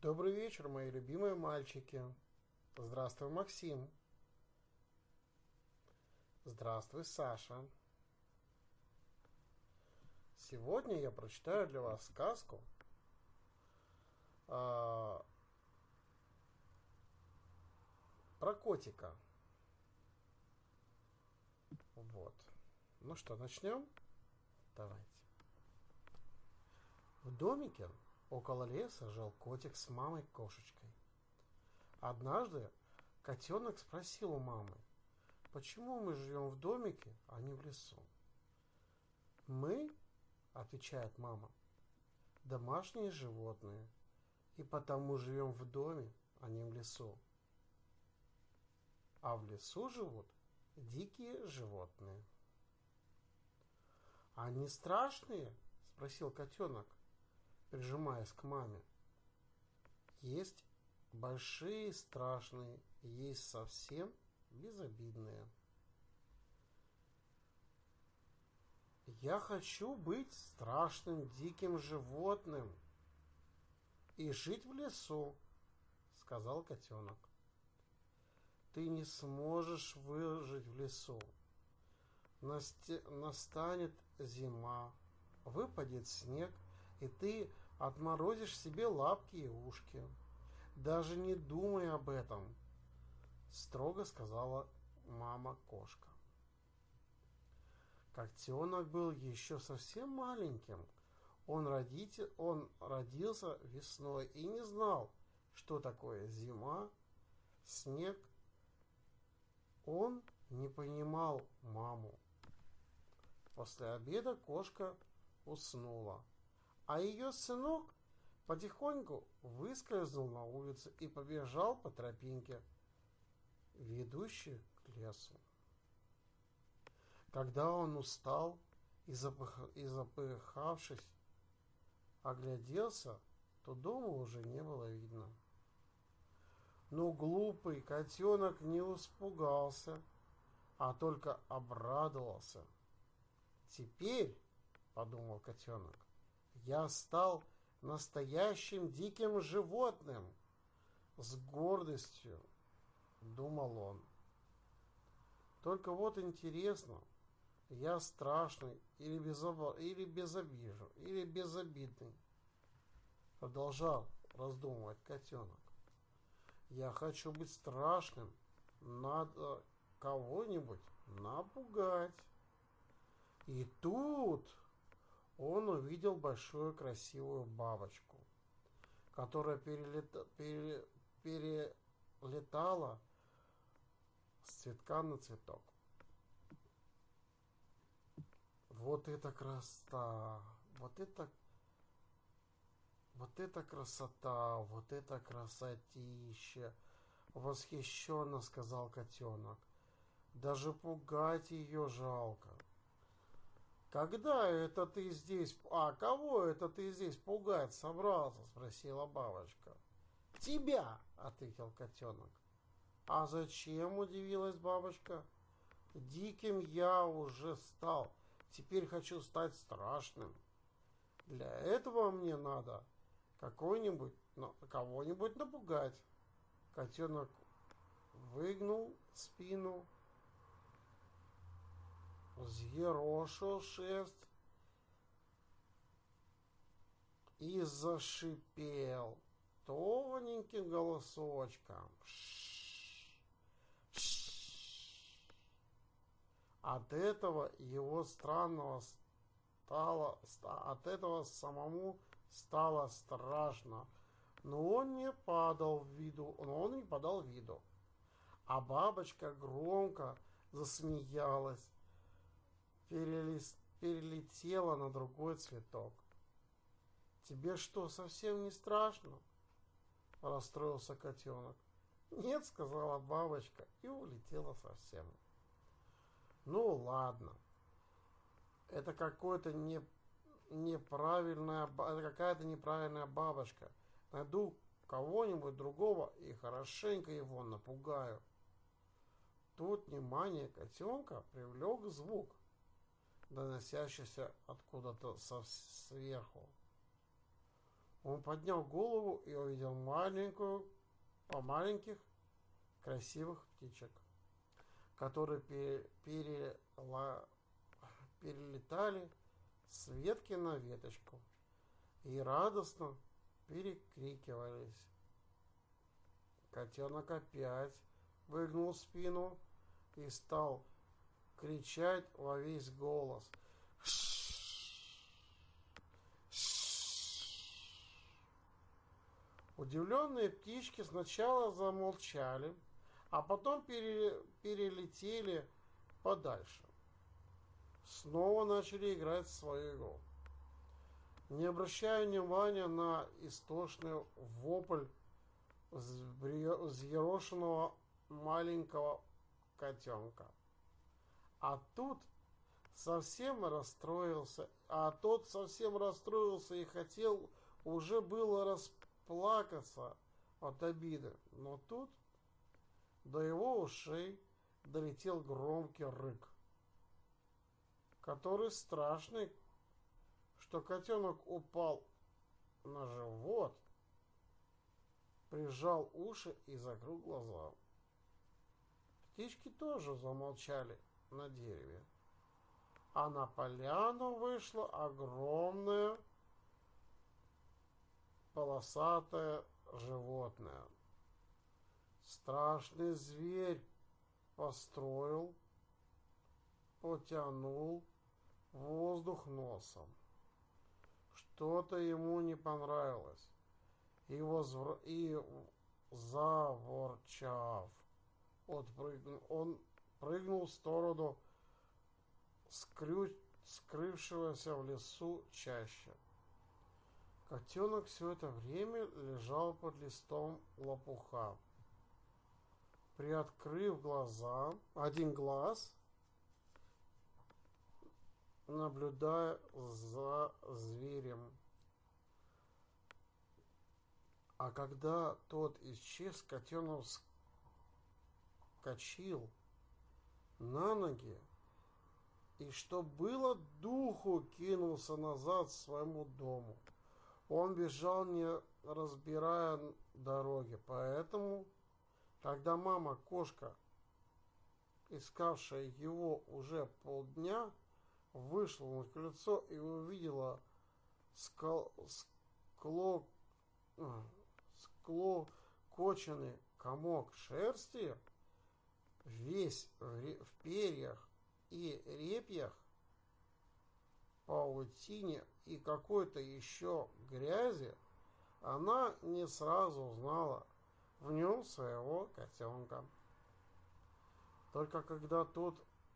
Добрый вечер, мои любимые мальчики. Здравствуй, Максим. Здравствуй, Саша. Сегодня я прочитаю для вас сказку про котика. Вот. Ну что, начнем? Давайте. В домике около леса жил котик с мамой-кошечкой. Однажды котенок спросил у мамы: почему мы живем в домике, а не в лесу? Мы, отвечает мама, домашние животные, и потому живем в доме, а не в лесу. А в лесу живут дикие животные. Они страшные? Спросил котенок, прижимаясь к маме. Есть большие страшные, есть совсем безобидные. Я хочу быть страшным диким животным и жить в лесу, сказал котенок. Ты не сможешь выжить в лесу. Настанет зима, выпадет снег, и ты отморозишь себе лапки и ушки. Даже не думай об этом, строго сказала мама-кошка. Котенок был еще совсем маленьким. Он родился весной и не знал, что такое зима, снег. Он не понимал маму. После обеда кошка уснула, а ее сынок потихоньку выскользнул на улицу и побежал по тропинке, ведущей к лесу. Когда он устал и запыхавшись огляделся, то дома уже не было видно. Но глупый котенок не испугался, а только обрадовался. Теперь, подумал котенок, я стал настоящим диким животным. С гордостью думал он. Только вот интересно, я страшный или безобидный? Продолжал раздумывать котенок. Я хочу быть страшным, надо кого-нибудь напугать. И тут он увидел большую красивую бабочку, которая перелетала с цветка на цветок. Вот это красота! Вот это красота! Вот это красотища! Восхищенно сказал котенок. Даже пугать ее жалко. Когда это ты здесь... кого это ты здесь пугать собрался? Спросила бабочка. Тебя, ответил котенок. А зачем, удивилась бабочка. Диким я уже стал. Теперь хочу стать страшным. Для этого мне надо кого-нибудь напугать. Котенок выгнул спину, взъерошил шерсть и зашипел тоненьким голосочком. От этого самому стало страшно, но он не подал виду. А бабочка громко засмеялась, перелетела на другой цветок. Тебе что, совсем не страшно? Расстроился котенок. Нет, сказала бабочка и улетела совсем. Ну ладно, это какая-то неправильная бабочка. Найду кого-нибудь другого и хорошенько его напугаю. Тут внимание котенка привлек звук, доносящийся откуда-то сверху. Он поднял голову и увидел маленьких красивых птичек, которые перелетали с ветки на веточку и радостно перекрикивались. Котенок опять выгнул спину и стал кричать во весь голос. Удивленные птички сначала замолчали, а потом перелетели подальше. Снова начали играть свою игру, не обращая внимания на истошный вопль взъерошенного маленького котенка. А тот совсем расстроился и хотел уже было расплакаться от обиды, но тут до его ушей долетел громкий рык, который страшный, что котенок упал на живот, прижал уши и закрыл глаза. Птички тоже замолчали на дереве, а на поляну вышло огромное полосатое животное. Страшный зверь потянул воздух носом. Что-то ему не понравилось. И заворчав, он прыгнул в сторону скрывшегося в лесу чаще. Котенок все это время лежал под листом лопуха, приоткрыв один глаз, наблюдая за зверем. А когда тот исчез, котенок вскочил на ноги и, что было духу, кинулся назад к своему дому. Он бежал, не разбирая дороги, поэтому, когда мама-кошка, искавшая его уже полдня, вышла на крыльцо и увидела склокоченный комок шерсти, весь в перьях и репьях, паутине и какой-то еще грязи, она не сразу узнала в нем своего котенка. Только когда тот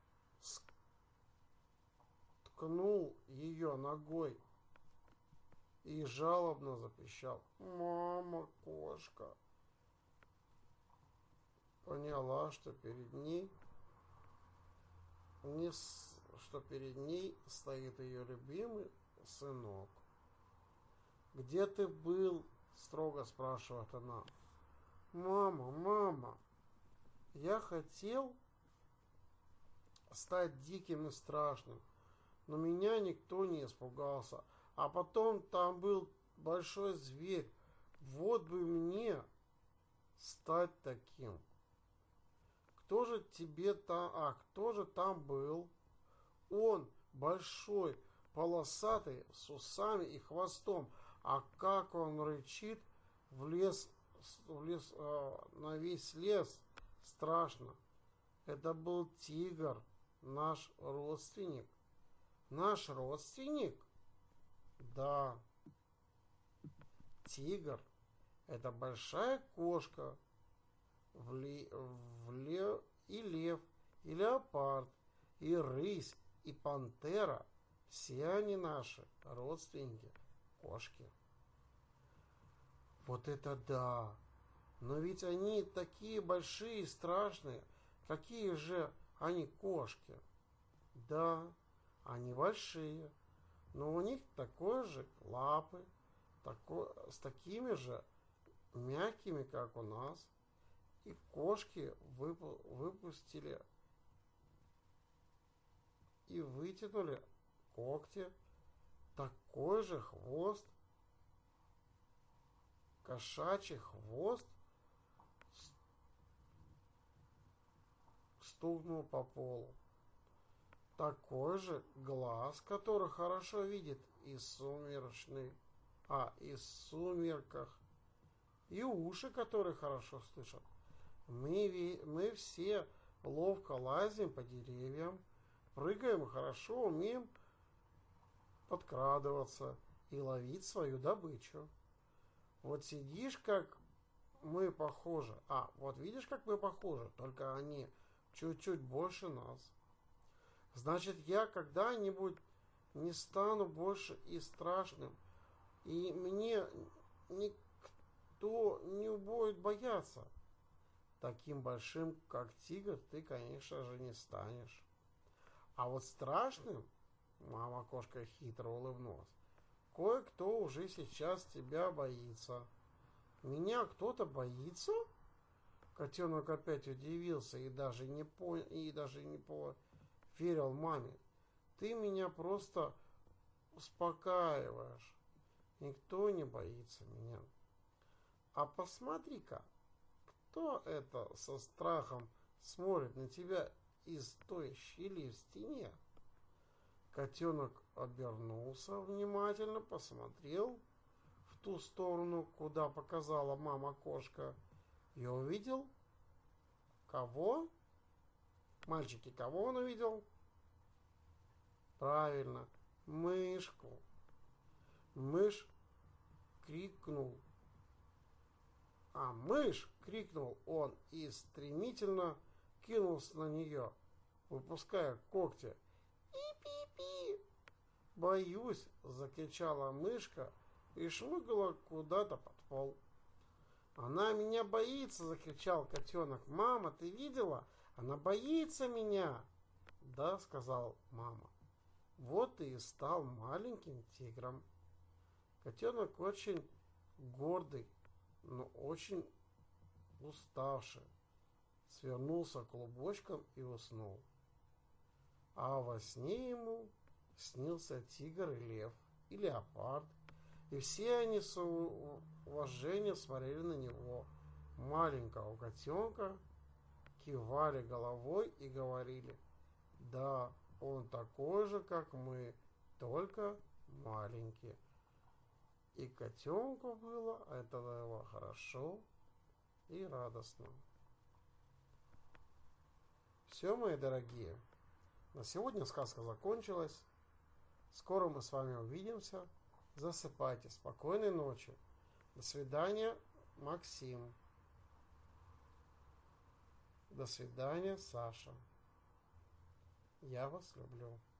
ткнул ее ногой и жалобно запищал: «Мама, кошка!», поняла, что перед ней стоит ее любимый сынок. «Где ты был?» — строго спрашивает она. Мама, я хотел стать диким и страшным, но меня никто не испугался. А потом там был большой зверь. Вот бы мне стать таким». Кто же там был? Он большой, полосатый, с усами и хвостом. А как он рычит на весь лес, страшно. Это был тигр, наш родственник. Наш родственник? Да. Тигр — это большая кошка, и лев, и леопард, и рысь, и пантера. Все они наши родственники, кошки. Вот это да! Но ведь они такие большие и страшные. Какие же они кошки? Да, они большие, но у них такой же лапы, с такими же мягкими, как у нас. И кошки выпустили и вытянули когти, такой же хвост, кошачий хвост стукнул по полу. Такой же глаз, который хорошо видит из сумерках, и уши, которые хорошо слышат. Мы все ловко лазим по деревьям, прыгаем хорошо, умеем подкрадываться и ловить свою добычу. Вот сидишь, как мы похожи. Вот видишь, как мы похожи, только они чуть-чуть больше нас. Значит, я когда-нибудь не стану больше и страшным, и мне никто не будет бояться. Таким большим, как тигр, ты, конечно же, не станешь. А вот страшным, мама кошка хитро улыбнулась, кое-кто уже сейчас тебя боится. Меня кто-то боится? Котенок опять удивился и даже не поверил маме. Ты меня просто успокаиваешь. Никто не боится меня. А посмотри-ка, кто это со страхом смотрит на тебя из той щели в стене? Котенок обернулся, внимательно посмотрел в ту сторону, куда показала мама-кошка, и увидел кого? Мальчики, кого он увидел? Правильно, мышку. Мышь крикнул. Мышь! Крикнул он и стремительно кинулся на нее, выпуская когти. «Пи-пи-пи!» «Боюсь!» — закричала мышка и шмыгала куда-то под пол. «Она меня боится!» — закричал котенок. «Мама, ты видела? Она боится меня!» «Да», — сказал мама. «Вот ты и стал маленьким тигром». Котенок очень гордый, но очень уставший, свернулся клубочком и уснул. А во сне ему снился тигр и лев, и леопард, и все они с уважением смотрели на него, маленького котенка, кивали головой и говорили: «Да, он такой же, как мы, только маленький». И котенку было от этого хорошо и радостно. Все, мои дорогие, на сегодня сказка закончилась. Скоро мы с вами увидимся. Засыпайте. Спокойной ночи. До свидания, Максим. До свидания, Саша. Я вас люблю.